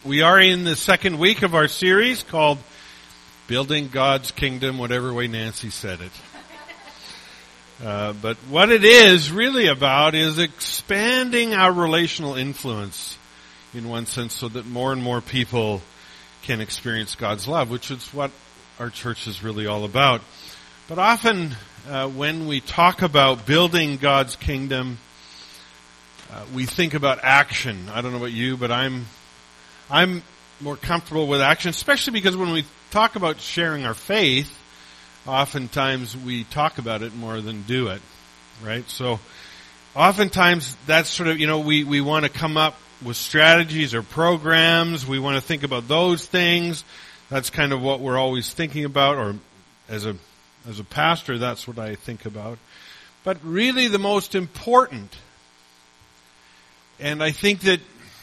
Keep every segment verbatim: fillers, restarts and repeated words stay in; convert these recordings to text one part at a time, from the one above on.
We are in the second week of our series called Building God's Kingdom, whatever way Nancy said it. Uh, but what it is really about is expanding our relational influence in one sense so that more and more people can experience God's love, which is what our church is really all about. But often uh, when we talk about building God's kingdom, uh, we think about action. I don't know about you, but I'm I'm more comfortable with action, especially because when we talk about sharing our faith, oftentimes we talk about it more than do it, right? So oftentimes that's sort of, you know, we, we want to come up with strategies or programs. We want to think about those things. That's kind of what we're always thinking about, or as a as a pastor, that's what I think about. But really the most important, and I think that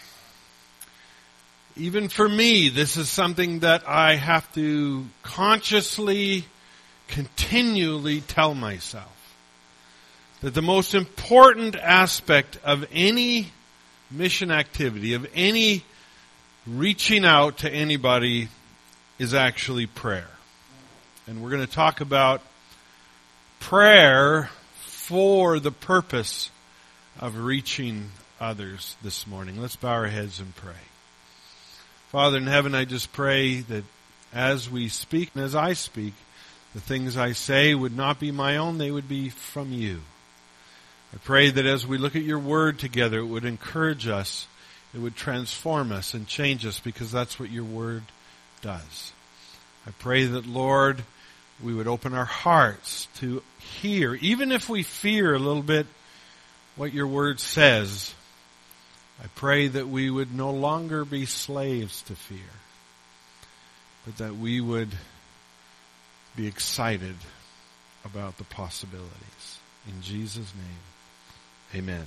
even for me, this is something that I have to consciously, continually tell myself, that the most important aspect of any mission activity, of any reaching out to anybody, is actually prayer. And we're going to talk about prayer for the purpose of reaching others this morning. Let's bow our heads and pray. Father in heaven, I just pray that as we speak and as I speak, the things I say would not be my own, they would be from you. I pray that as we look at your word together, it would encourage us, it would transform us and change us, because that's what your word does. I pray that, Lord, we would open our hearts to hear, even if we fear a little bit what your word says. I pray that we would no longer be slaves to fear, but that we would be excited about the possibilities. In Jesus' name, amen.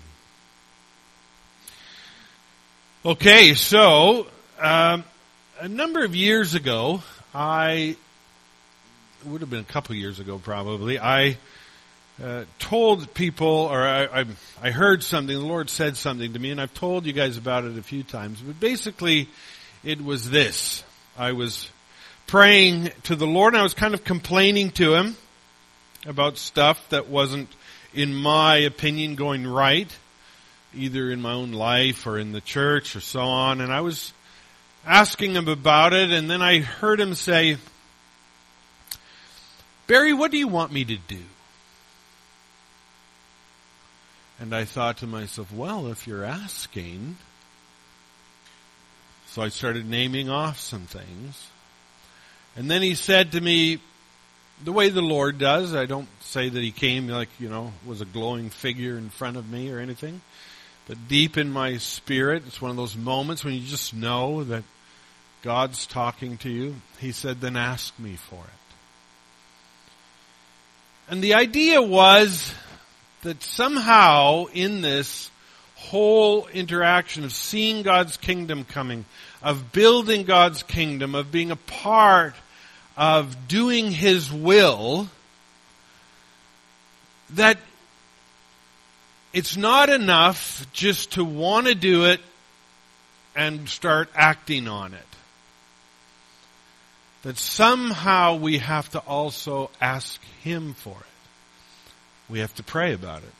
Okay, so um, a number of years ago, I, it would have been a couple years ago probably, I Uh, told people, or I, I, I heard something, the Lord said something to me, and I've told you guys about it a few times, but basically it was this. I was praying to the Lord, and I was kind of complaining to Him about stuff that wasn't, in my opinion, going right, either in my own life or in the church or so on, and I was asking Him about it, and then I heard Him say, "Barry, what do you want me to do?" And I thought to myself, well, if you're asking. So I started naming off some things. And then He said to me, the way the Lord does, I don't say that He came like, you know, was a glowing figure in front of me or anything. But deep in my spirit, it's one of those moments when you just know that God's talking to you. He said, then ask me for it. And the idea was that somehow in this whole interaction of seeing God's kingdom coming, of building God's kingdom, of being a part of doing His will, that it's not enough just to want to do it and start acting on it. That somehow we have to also ask Him for it. We have to pray about it.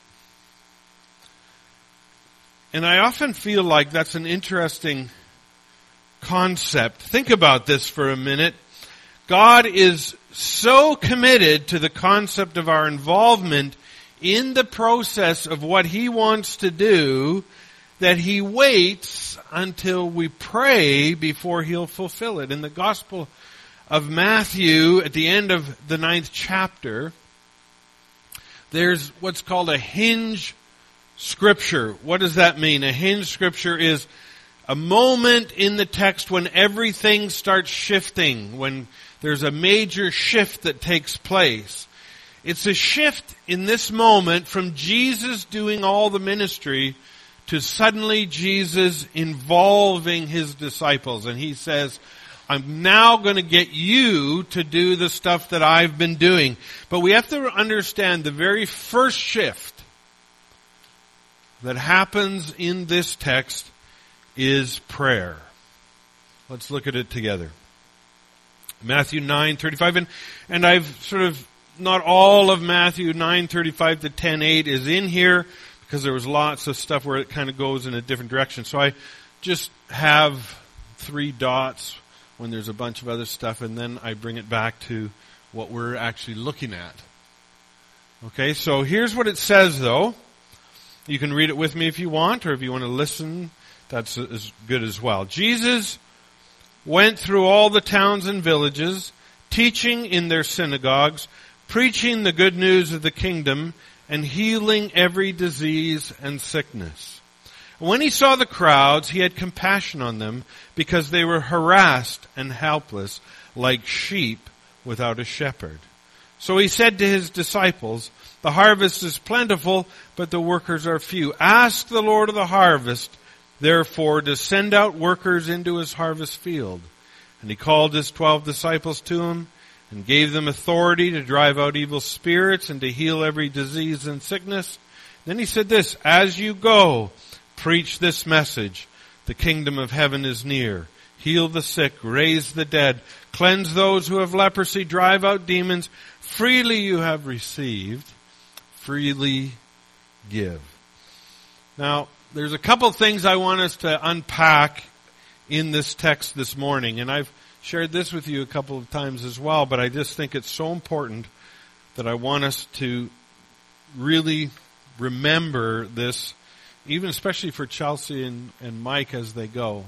And I often feel like that's an interesting concept. Think about this for a minute. God is so committed to the concept of our involvement in the process of what He wants to do that He waits until we pray before He'll fulfill it. In the Gospel of Matthew, at the end of the ninth chapter, there's what's called a hinge scripture. What does that mean? A hinge scripture is a moment in the text when everything starts shifting, when there's a major shift that takes place. It's a shift in this moment from Jesus doing all the ministry to suddenly Jesus involving His disciples. And He says, I'm now going to get you to do the stuff that I've been doing. But we have to understand the very first shift that happens in this text is prayer. Let's look at it together. Matthew nine thirty-five, and, and I've sort of, not all of Matthew nine thirty-five to ten eight is in here, because there was lots of stuff where it kind of goes in a different direction. So I just have three dots when there's a bunch of other stuff, and then I bring it back to what we're actually looking at. Okay, so here's what it says, though. You can read it with me if you want, or if you want to listen, that's as good as well. Jesus went through all the towns and villages, teaching in their synagogues, preaching the good news of the kingdom, and healing every disease and sickness. When he saw the crowds, he had compassion on them, because they were harassed and helpless, like sheep without a shepherd. So he said to his disciples, "The harvest is plentiful, but the workers are few. Ask the Lord of the harvest, therefore, to send out workers into his harvest field." And he called his twelve disciples to him, and gave them authority to drive out evil spirits and to heal every disease and sickness. Then he said this, "As you go, preach this message. The kingdom of heaven is near. Heal the sick, raise the dead, cleanse those who have leprosy, drive out demons. Freely you have received, freely give." Now, there's a couple things I want us to unpack in this text this morning, and I've shared this with you a couple of times as well, but I just think it's so important that I want us to really remember this, even especially for Chelsea and, and Mike as they go.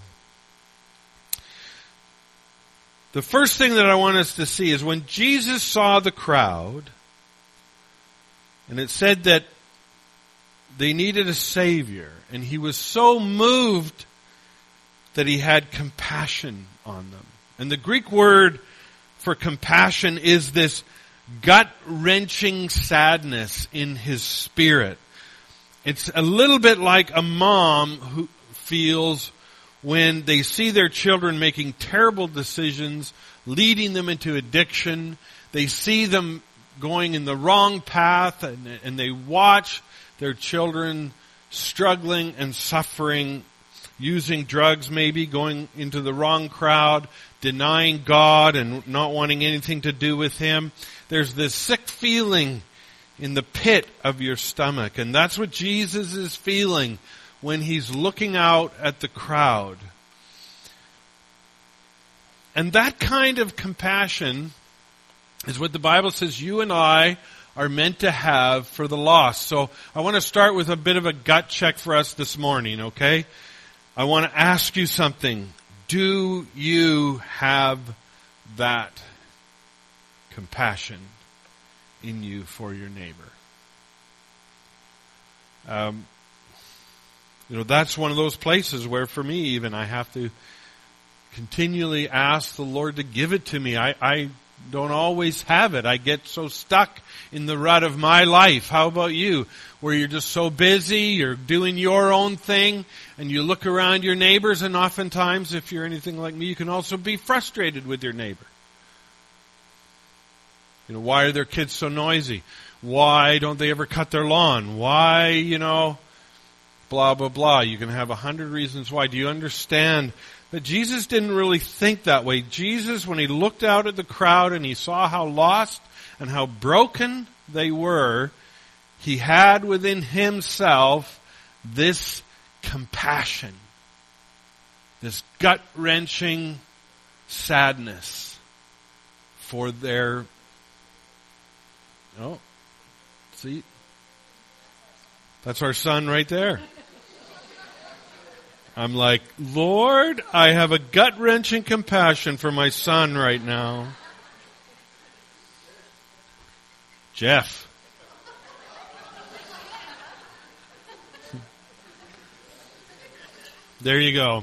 The first thing that I want us to see is when Jesus saw the crowd, and it said that they needed a Savior, and he was so moved that he had compassion on them. And the Greek word for compassion is this gut-wrenching sadness in his spirit. It's a little bit like a mom who feels when they see their children making terrible decisions, leading them into addiction. They see them going in the wrong path, and, and they watch their children struggling and suffering, using drugs maybe, going into the wrong crowd, denying God and not wanting anything to do with him. There's this sick feeling in the pit of your stomach, and that's what Jesus is feeling when he's looking out at the crowd. And that kind of compassion is what the Bible says you and I are meant to have for the lost. So I want to start with a bit of a gut check for us this morning, okay? I want to ask you something. Do you have that compassion in you for your neighbor? Um, you know, that's one of those places where for me even I have to continually ask the Lord to give it to me. I, I don't always have it. I get so stuck in the rut of my life. How about you? Where you're just so busy, you're doing your own thing, and you look around your neighbors, and oftentimes, if you're anything like me, you can also be frustrated with your neighbor. You know, why are their kids so noisy? Why don't they ever cut their lawn? Why, you know, blah, blah, blah. You can have a hundred reasons why. Do you understand that Jesus didn't really think that way? Jesus, when he looked out at the crowd and he saw how lost and how broken they were, he had within himself this compassion, this gut-wrenching sadness for their... Oh, see? That's our son right there. I'm like, Lord, I have a gut-wrenching compassion for my son right now. Jeff. There you go.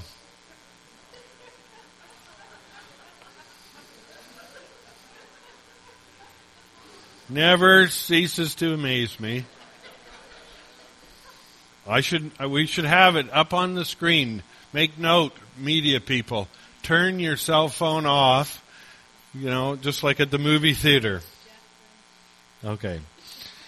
Never ceases to amaze me. I should, we should have it up on the screen. Make note, media people. Turn your cell phone off, you know, just like at the movie theater. Okay.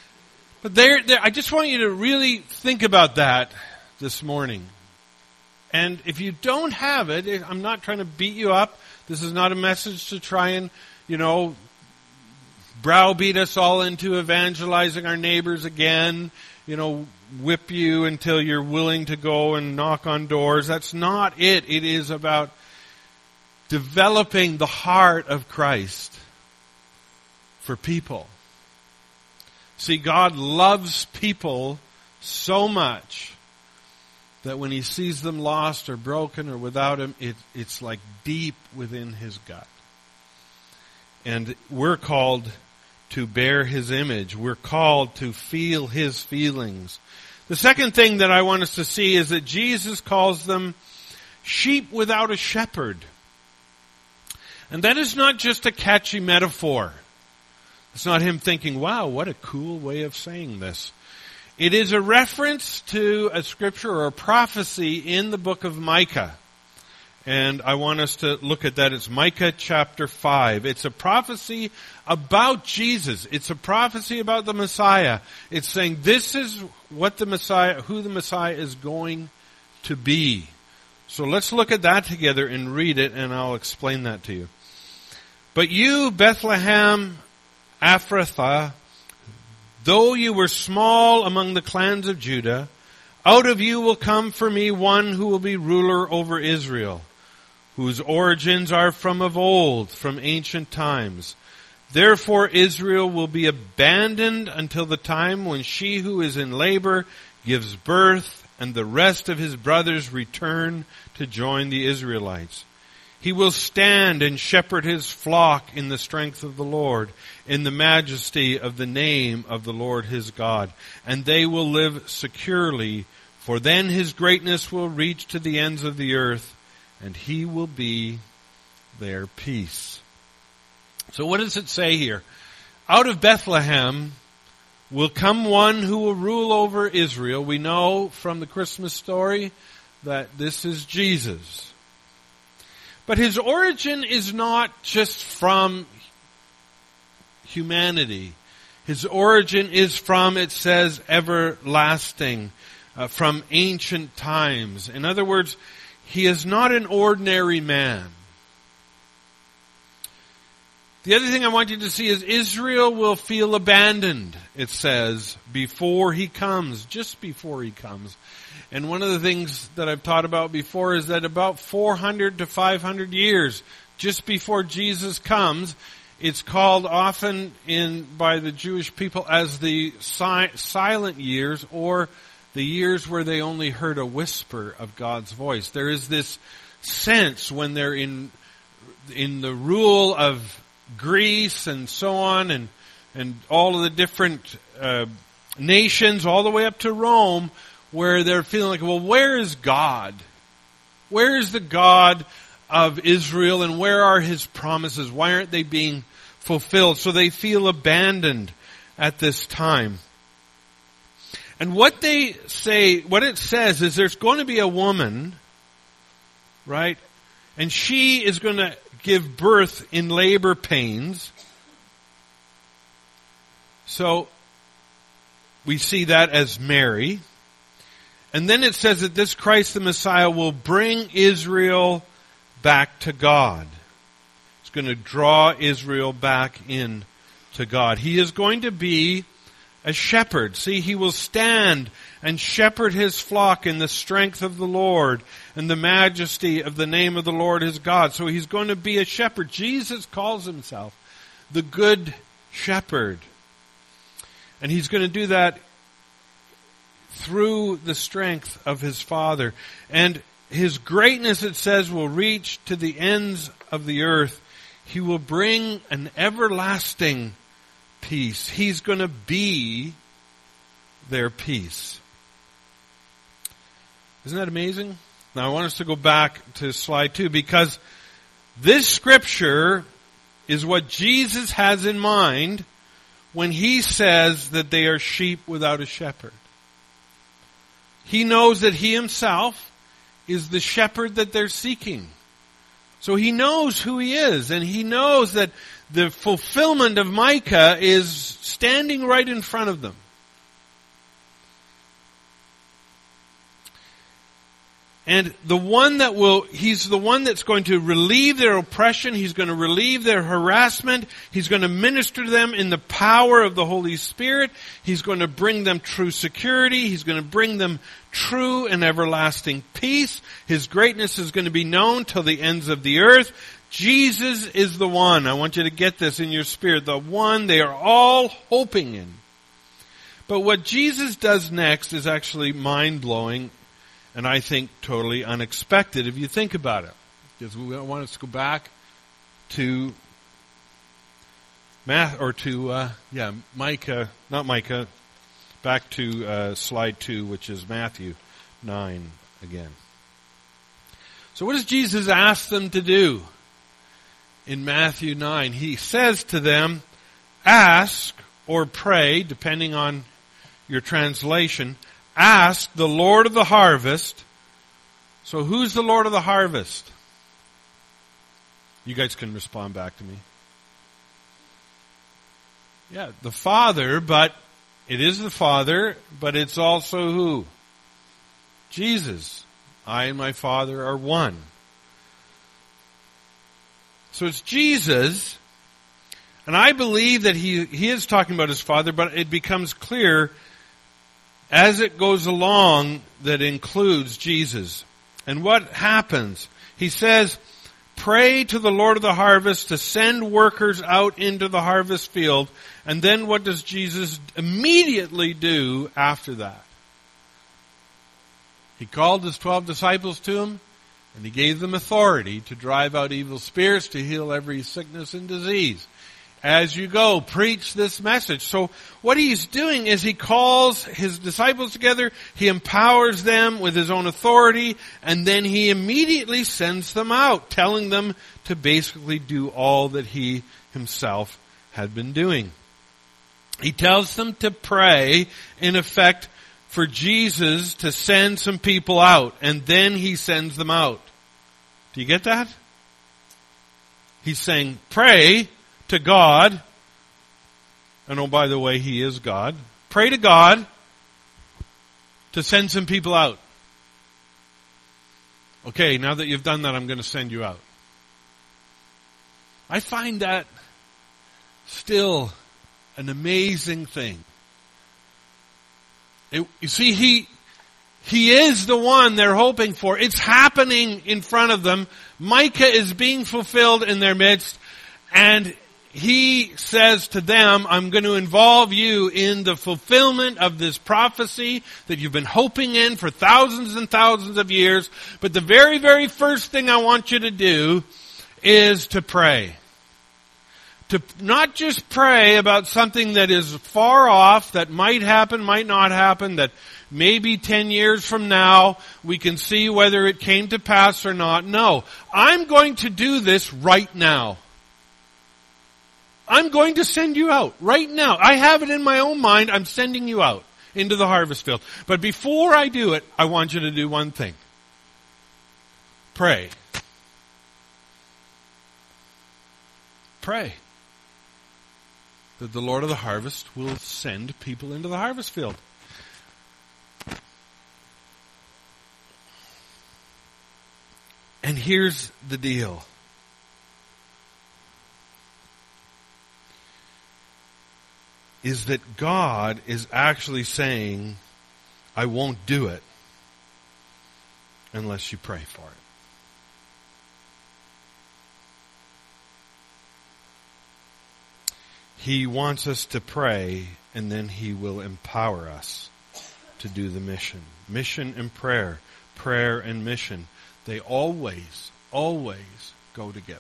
But there, there, I just want you to really think about that this morning. And if you don't have it, I'm not trying to beat you up. This is not a message to try and, you know, browbeat us all into evangelizing our neighbors again, you know, whip you until you're willing to go and knock on doors. That's not it. It is about developing the heart of Christ for people. See, God loves people so much that when He sees them lost or broken or without Him, it, it's like deep within His gut. And we're called to bear His image. We're called to feel His feelings. The second thing that I want us to see is that Jesus calls them sheep without a shepherd. And that is not just a catchy metaphor. It's not Him thinking, wow, what a cool way of saying this. It is a reference to a scripture or a prophecy in the book of Micah. And I want us to look at that. It's Micah chapter five. It's a prophecy about Jesus. It's a prophecy about the Messiah. It's saying this is what the Messiah, who the Messiah is going to be. So let's look at that together and read it, and I'll explain that to you. But you, Bethlehem Ephrathah, though you were small among the clans of Judah, out of you will come for me one who will be ruler over Israel, whose origins are from of old, from ancient times. Therefore Israel will be abandoned until the time when she who is in labor gives birth, and the rest of his brothers return to join the Israelites. He will stand and shepherd his flock in the strength of the Lord, in the majesty of the name of the Lord his God. And they will live securely, for then his greatness will reach to the ends of the earth, and he will be their peace. So what does it say here? Out of Bethlehem will come one who will rule over Israel. We know from the Christmas story that this is Jesus. But his origin is not just from humanity. His origin is from, it says, everlasting, uh, from ancient times. In other words, he is not an ordinary man. The other thing I want you to see is Israel will feel abandoned, it says, before he comes, just before he comes. And one of the things that I've taught about before is that about four hundred to five hundred years, just before Jesus comes, it's called often in by the Jewish people as the si- silent years, or the years where they only heard a whisper of God's voice. There is this sense when they're in in the rule of Greece and so on, and and all of the different uh, nations, all the way up to Rome, where they're feeling like, well, where is God? Where is the God of Israel, and where are His promises? Why aren't they being fulfilled? So they feel abandoned at this time. And what they say, what it says is there's going to be a woman, right? And she is going to give birth in labor pains. So we see that as Mary. And then it says that this Christ the Messiah will bring Israel back to God. It's going to draw Israel back in to God. He is going to be a shepherd. See, he will stand and shepherd his flock in the strength of the Lord and the majesty of the name of the Lord his God. So he's going to be a shepherd. Jesus calls himself the Good Shepherd. And he's going to do that through the strength of his Father. And his greatness, it says, will reach to the ends of the earth. He will bring an everlasting peace. He's going to be their peace. Isn't that amazing? Now I want us to go back to slide two, because this scripture is what Jesus has in mind when he says that they are sheep without a shepherd. He knows that he himself is the shepherd that they're seeking. So he knows who he is, and he knows that the fulfillment of Micah is standing right in front of them. And the one that will, he's the one that's going to relieve their oppression. He's going to relieve their harassment. He's going to minister to them in the power of the Holy Spirit. He's going to bring them true security. He's going to bring them true and everlasting peace. His greatness is going to be known till the ends of the earth. Jesus is the one. I want you to get this in your spirit. The one they are all hoping in. But what Jesus does next is actually mind-blowing. And I think totally unexpected if you think about it. Because we want us to go back to math or to uh, yeah Micah, not Micah, back to uh, slide two, which is Matthew nine again. So what does Jesus ask them to do in Matthew nine? He says to them, "Ask or pray," depending on your translation. Ask the Lord of the harvest. So who's the Lord of the harvest? You guys can respond back to me. Yeah, the Father, but it is the Father, but it's also who? Jesus. I and my Father are one. So it's Jesus, and I believe that he, he is talking about his Father, but it becomes clear as it goes along that includes Jesus. And what happens? He says, pray to the Lord of the harvest to send workers out into the harvest field. And then what does Jesus immediately do after that? He called his twelve disciples to him, and he gave them authority to drive out evil spirits, to heal every sickness and disease. As you go, preach this message. So what he's doing is he calls his disciples together, he empowers them with his own authority, and then he immediately sends them out, telling them to basically do all that he himself had been doing. He tells them to pray, in effect, for Jesus to send some people out, and then he sends them out. Do you get that? He's saying, pray to God, and oh, by the way, he is God. Pray to God to send some people out. Okay, now that you've done that, I'm going to send you out. I find that still an amazing thing. It, you see, he he is the one they're hoping for. It's happening in front of them. Micah is being fulfilled in their midst, and he says to them, I'm going to involve you in the fulfillment of this prophecy that you've been hoping in for thousands and thousands of years. But the very, very first thing I want you to do is to pray. To not just pray about something that is far off, that might happen, might not happen, that maybe ten years from now we can see whether it came to pass or not. No, I'm going to do this right now. I'm going to send you out right now. I have it in my own mind. I'm sending you out into the harvest field. But before I do it, I want you to do one thing. Pray. Pray that the Lord of the harvest will send people into the harvest field. And here's the deal. Is that God is actually saying, I won't do it unless you pray for it. He wants us to pray, and then he will empower us to do the mission. Mission and prayer. Prayer and mission. They always, always go together.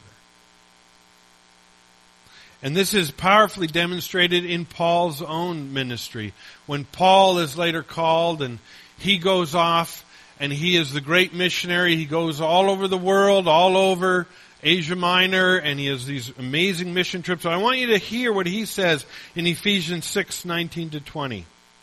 And this is powerfully demonstrated in Paul's own ministry. When Paul is later called and he goes off and he is the great missionary, he goes all over the world, all over Asia Minor, and he has these amazing mission trips. So I want you to hear what he says in Ephesians six, nineteen to twenty.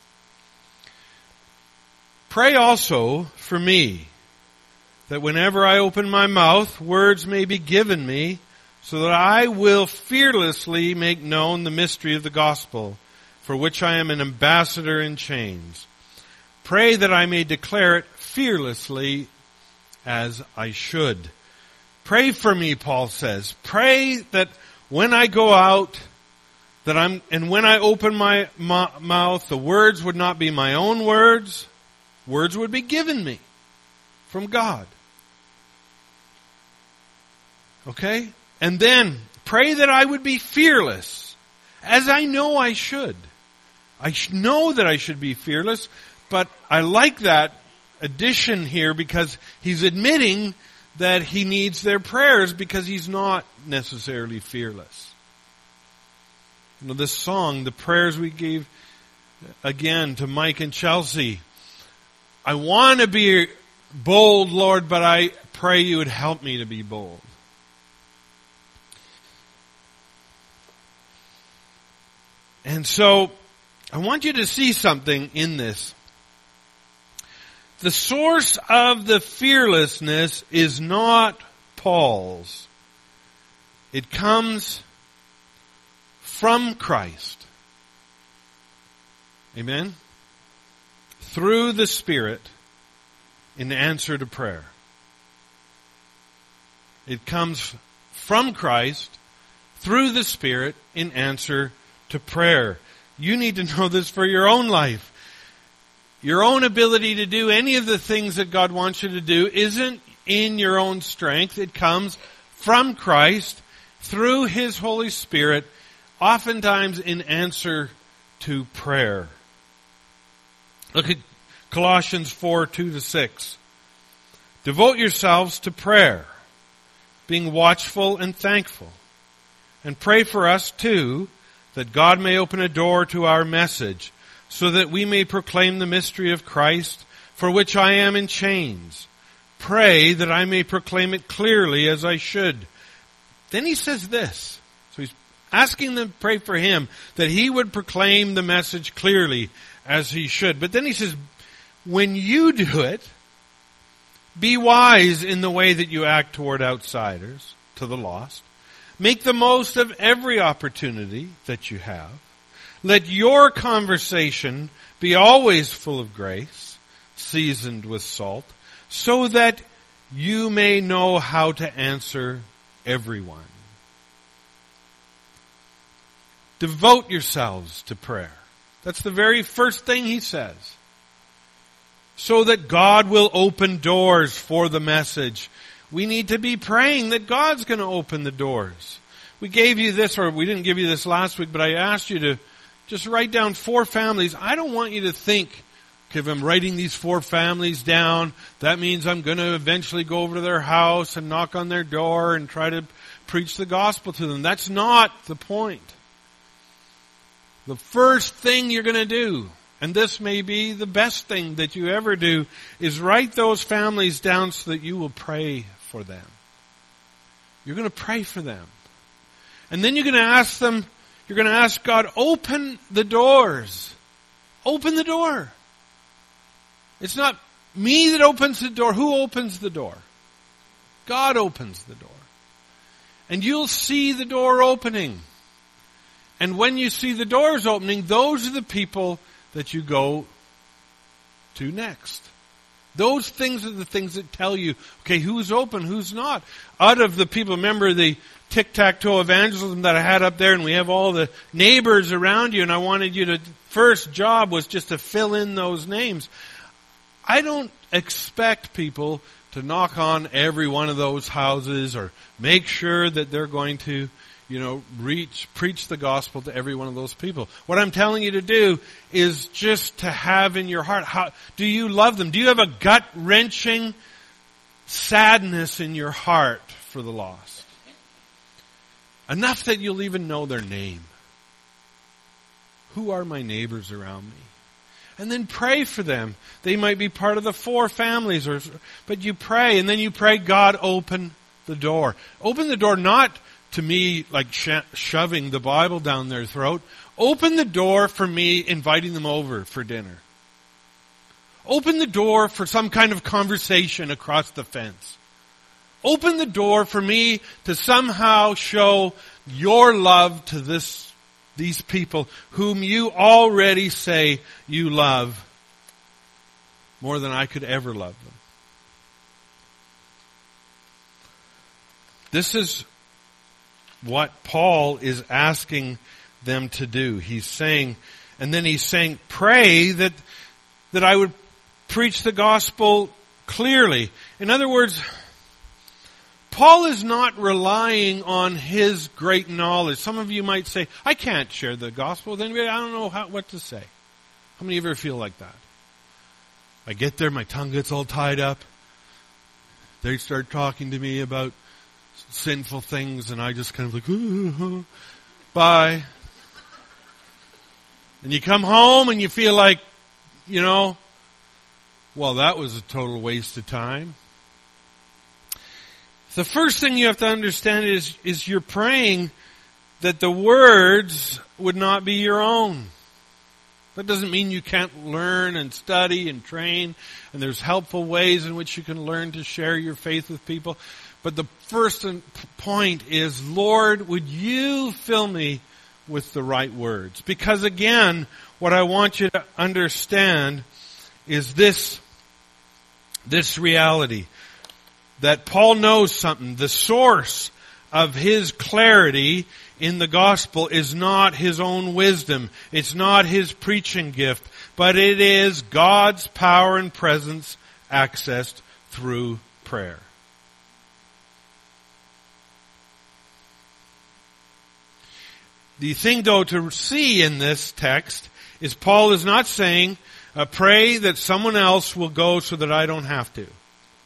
Pray also for me, that whenever I open my mouth, words may be given me, so that I will fearlessly make known the mystery of the gospel, for which I am an ambassador in chains. Pray that I may declare it fearlessly as I should. Pray for me, Paul says. Pray that when I go out, that I'm, and when I open my m- mouth, the words would not be my own words. Words would be given me from God. Okay? And then pray that I would be fearless, as I know I should. I know that I should be fearless, but I like that addition here because he's admitting that he needs their prayers because he's not necessarily fearless. You know, this song, the prayers we gave again to Mike and Chelsea. I want to be bold, Lord, but I pray you would help me to be bold. And so, I want you to see something in this. The source of the fearlessness is not Paul's. It comes from Christ. Amen? Through the Spirit in answer to prayer. It comes from Christ through the Spirit in answer to prayer. You need to know this for your own life. Your own ability to do any of the things that God wants you to do isn't in your own strength. It comes from Christ through His Holy Spirit, oftentimes in answer to prayer. Look at Colossians four, two to six. Devote yourselves to prayer, being watchful and thankful. And pray for us too, that God may open a door to our message, so that we may proclaim the mystery of Christ, for which I am in chains. Pray that I may proclaim it clearly as I should. Then he says this. So he's asking them to pray for him, that he would proclaim the message clearly as he should. But then he says, when you do it, be wise in the way that you act toward outsiders, to the lost. Make the most of every opportunity that you have. Let your conversation be always full of grace, seasoned with salt, so that you may know how to answer everyone. Devote yourselves to prayer. That's the very first thing he says. So that God will open doors for the message. We need to be praying that God's going to open the doors. We gave you this, or we didn't give you this last week, but I asked you to just write down four families. I don't want you to think, okay, if I'm writing these four families down, that means I'm going to eventually go over to their house and knock on their door and try to preach the gospel to them. That's not the point. The first thing you're going to do, and this may be the best thing that you ever do, is write those families down so that you will pray for them. You're going to pray for them. And then you're going to ask them, you're going to ask God, open the doors. Open the door. It's not me that opens the door. Who opens the door? God opens the door. And you'll see the door opening. And when you see the doors opening, those are the people that you go to next. Those things are the things that tell you, okay, who's open, who's not. Out of the people, remember the tic-tac-toe evangelism that I had up there, and we have all the neighbors around you, and I wanted you to, first job was just to fill in those names. I don't expect people to knock on every one of those houses or make sure that they're going to, you know, reach, preach the gospel to every one of those people. What I'm telling you to do is just to have in your heart, how, do you love them? Do you have a gut-wrenching sadness in your heart for the lost? Enough that you'll even know their name. Who are my neighbors around me? And then pray for them. They might be part of the four families, or but you pray, and then you pray, God, open the door. Open the door not to me like sho- shoving the Bible down their throat. Open the door for me inviting them over for dinner. Open the door for some kind of conversation across the fence. Open the door for me to somehow show your love to this, these people whom you already say you love more than I could ever love them. This is what Paul is asking them to do. He's saying, and then he's saying, pray that, that I would preach the gospel clearly. In other words, Paul is not relying on his great knowledge. Some of you might say, I can't share the gospel. Then I don't know how, what to say. How many of you ever feel like that? I get there, my tongue gets all tied up. They start talking to me about sinful things, and I just kind of like, ooh, bye. And you come home and you feel like, you know, well, that was a total waste of time. The first thing you have to understand is, is you're praying that the words would not be your own. That doesn't mean you can't learn and study and train, and there's helpful ways in which you can learn to share your faith with people. But the first point is, Lord, would you fill me with the right words? Because again, what I want you to understand is this, this reality. That Paul knows something. The source of his clarity in the gospel is not his own wisdom. It's not his preaching gift. But it is God's power and presence accessed through prayer. The thing, though, to see in this text is Paul is not saying, uh, pray that someone else will go so that I don't have to.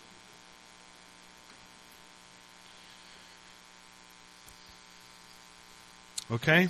Okay?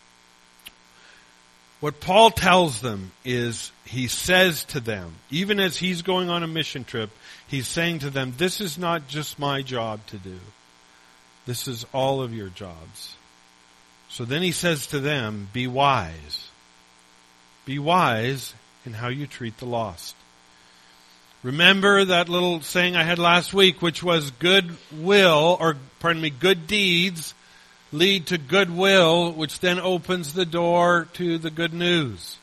What Paul tells them is, he says to them, even as he's going on a mission trip, he's saying to them, this is not just my job to do. This is all of your jobs. So then he says to them, be wise. Be wise in how you treat the lost. Remember that little saying I had last week, which was good will, or pardon me, good deeds lead to goodwill, which then opens the door to the good news.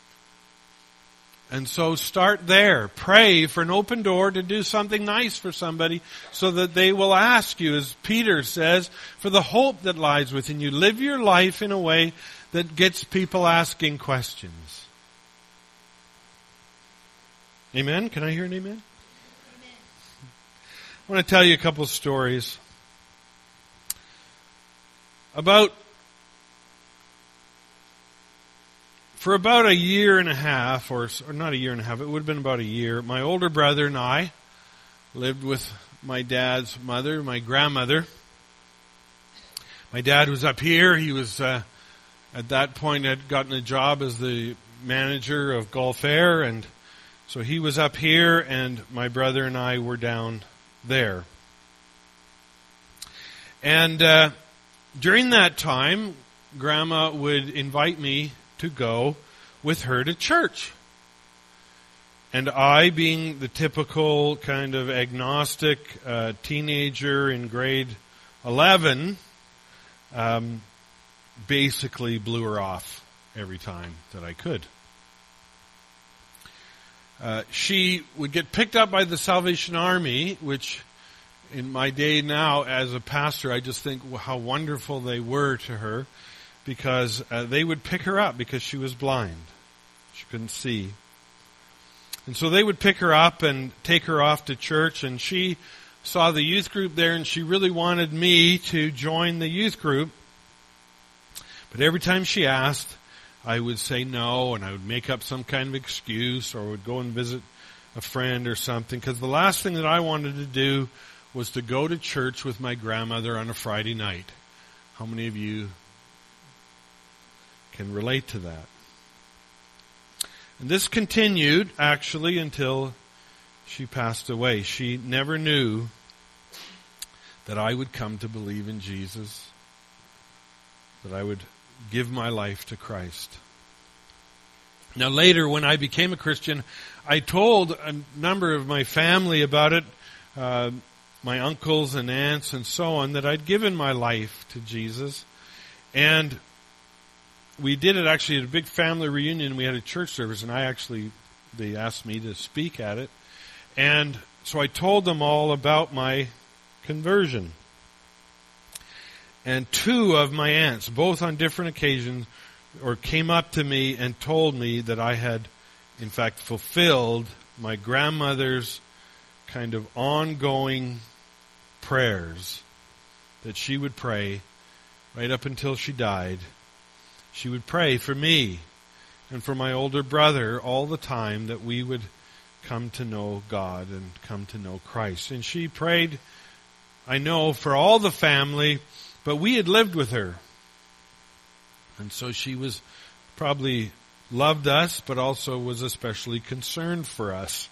And so start there. Pray for an open door to do something nice for somebody so that they will ask you, as Peter says, for the hope that lies within you. Live your life in a way that gets people asking questions. Amen? Can I hear an amen? Amen. I want to tell you a couple of stories. About, for about a year and a half, or, or not a year and a half, it would have been about a year, my older brother and I lived with my dad's mother, my grandmother. My dad was up here. He was, uh, at that point, had gotten a job as the manager of Gulf Air, and so he was up here, and my brother and I were down there. And, uh, During that time, Grandma would invite me to go with her to church. And I, being the typical kind of agnostic uh, teenager in grade eleven, um, basically blew her off every time that I could. Uh, she would get picked up by the Salvation Army, which in my day now as a pastor, I just think how wonderful they were to her, because uh, they would pick her up because she was blind. She couldn't see. And so they would pick her up and take her off to church, and she saw the youth group there, and she really wanted me to join the youth group. But every time she asked, I would say no, and I would make up some kind of excuse, or would go and visit a friend or something, because the last thing that I wanted to do was to go to church with my grandmother on a Friday night. How many of you can relate to that? And this continued, actually, until she passed away. She never knew that I would come to believe in Jesus, that I would give my life to Christ. Now later, when I became a Christian, I told a number of my family about it, uh, my uncles and aunts and so on, that I'd given my life to Jesus. And we did it actually at a big family reunion. We had a church service, and I actually, they asked me to speak at it. And so I told them all about my conversion. And two of my aunts, both on different occasions, or came up to me and told me that I had, in fact, fulfilled my grandmother's kind of ongoing prayers that she would pray right up until she died. She would pray for me and for my older brother all the time that we would come to know God and come to know Christ. And she prayed, I know, for all the family, but we had lived with her. And so she was probably loved us, but also was especially concerned for us.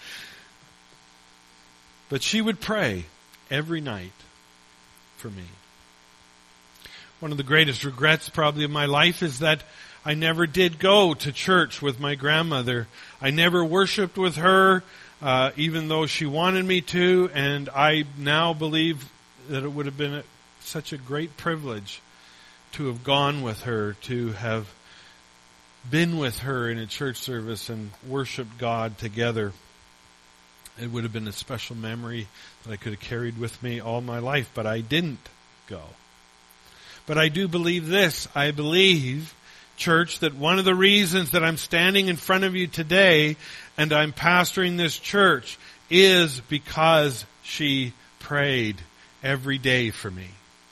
But she would pray every night for me. One of the greatest regrets probably of my life is that I never did go to church with my grandmother. I never worshiped with her, uh, even though she wanted me to, and I now believe that it would have been a, such a great privilege to have gone with her, to have been with her in a church service and worshiped God together. It would have been a special memory that I could have carried with me all my life, but I didn't go. But I do believe this. I believe, church, that one of the reasons that I'm standing in front of you today and I'm pastoring this church is because she prayed every day for me.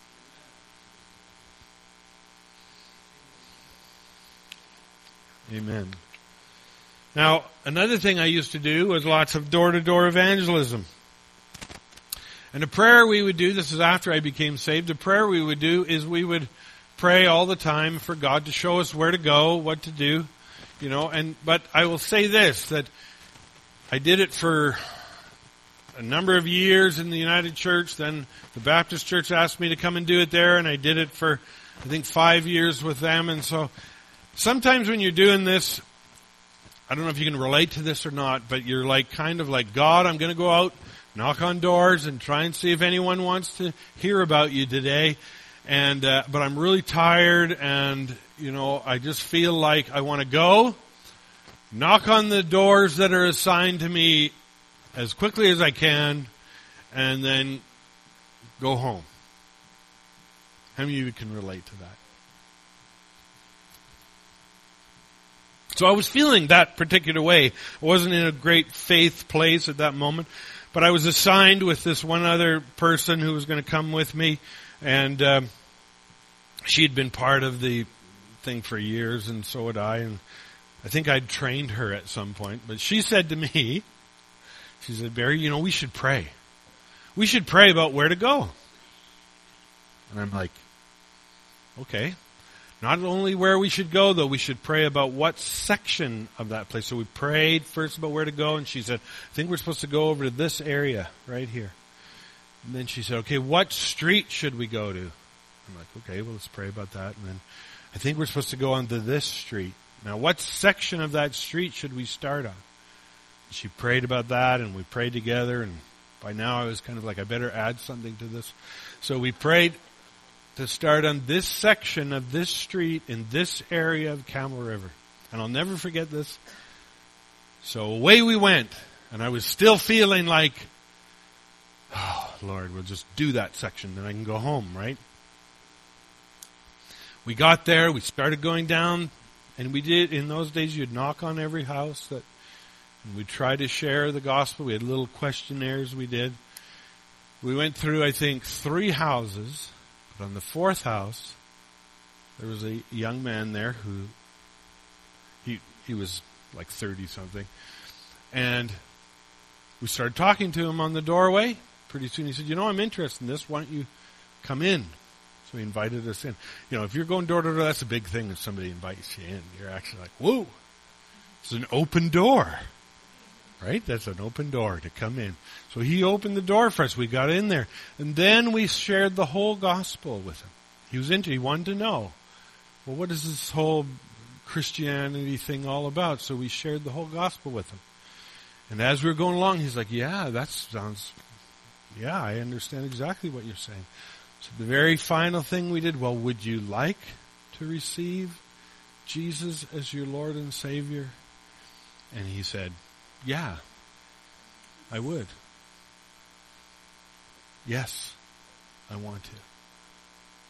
Amen. Now, another thing I used to do was lots of door-to-door evangelism. And a prayer we would do, this is after I became saved, a prayer we would do is we would pray all the time for God to show us where to go, what to do, you know, and, but I will say this, that I did it for a number of years in the United Church, then the Baptist Church asked me to come and do it there, and I did it for, I think, five years with them, and so sometimes when you're doing this, I don't know if you can relate to this or not, but you're like, kind of like, God, I'm going to go out, knock on doors, and try and see if anyone wants to hear about you today. And uh, but I'm really tired, and you know, I just feel like I want to go, knock on the doors that are assigned to me as quickly as I can, and then go home. How many of you can relate to that? So I was feeling that particular way. I wasn't in a great faith place at that moment, but I was assigned with this one other person who was going to come with me, and um, she had been part of the thing for years, and so had I, and I think I'd trained her at some point. But she said to me, she said, Barry, you know, we should pray. We should pray about where to go. And I'm like, okay. Not only where we should go, though, we should pray about what section of that place. So we prayed first about where to go, and she said, I think we're supposed to go over to this area right here. And then she said, okay, what street should we go to? I'm like, okay, well, let's pray about that. And then I think we're supposed to go onto this street. Now, what section of that street should we start on? She prayed about that, and we prayed together, and by now I was kind of like, I better add something to this. So we prayed to start on this section of this street in this area of Camel River. And I'll never forget this. So away we went, and I was still feeling like, oh, Lord, we'll just do that section, then I can go home, right? We got there, we started going down, and we did, in those days, you'd knock on every house, that, and we'd try to share the gospel. We had little questionnaires we did. We went through, I think, three houses. But on the fourth house, there was a young man there who, he he was like thirty something. And we started talking to him on the doorway. Pretty soon he said, you know, I'm interested in this. Why don't you come in? So he invited us in. You know, if you're going door to door, that's a big thing if somebody invites you in. You're actually like, whoa, it's an open door. Right? That's an open door to come in. So he opened the door for us. We got in there. And then we shared the whole gospel with him. He was into it. He wanted to know, well, what is this whole Christianity thing all about? So we shared the whole gospel with him. And as we were going along, he's like, yeah, that sounds, yeah, I understand exactly what you're saying. So the very final thing we did, well, would you like to receive Jesus as your Lord and Savior? And he said, yeah, I would. Yes, I want to.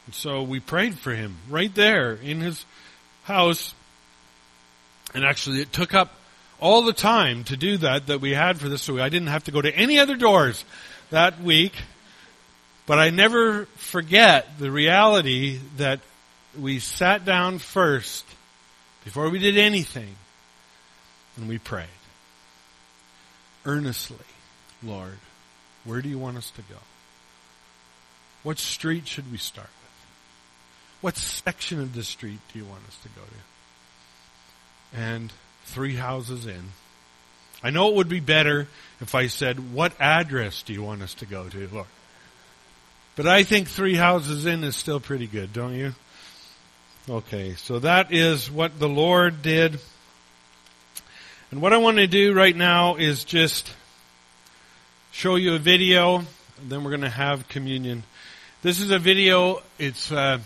And so we prayed for him right there in his house. And actually it took up all the time to do that that we had for this. So I didn't have to go to any other doors that week. But I never forget the reality that we sat down first before we did anything and we prayed earnestly. Lord, where do you want us to go? What street should we start with? What section of the street do you want us to go to? And three houses in, I know it would be better if I said, what address do you want us to go to, Lord? But I think three houses in is still pretty good, don't you? Okay, so that is what the Lord did. And what I want to do right now is just show you a video, and then we're going to have communion. This is a video, it's uh,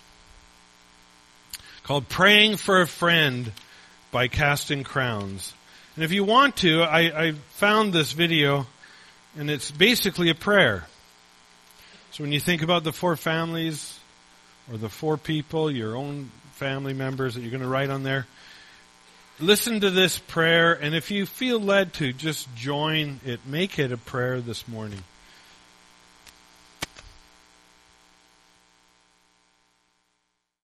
called Praying for a Friend by Casting Crowns. And if you want to, I, I found this video, and it's basically a prayer. So when you think about the four families, or the four people, your own family members that you're going to write on there, listen to this prayer, and if you feel led to, just join it. Make it a prayer this morning.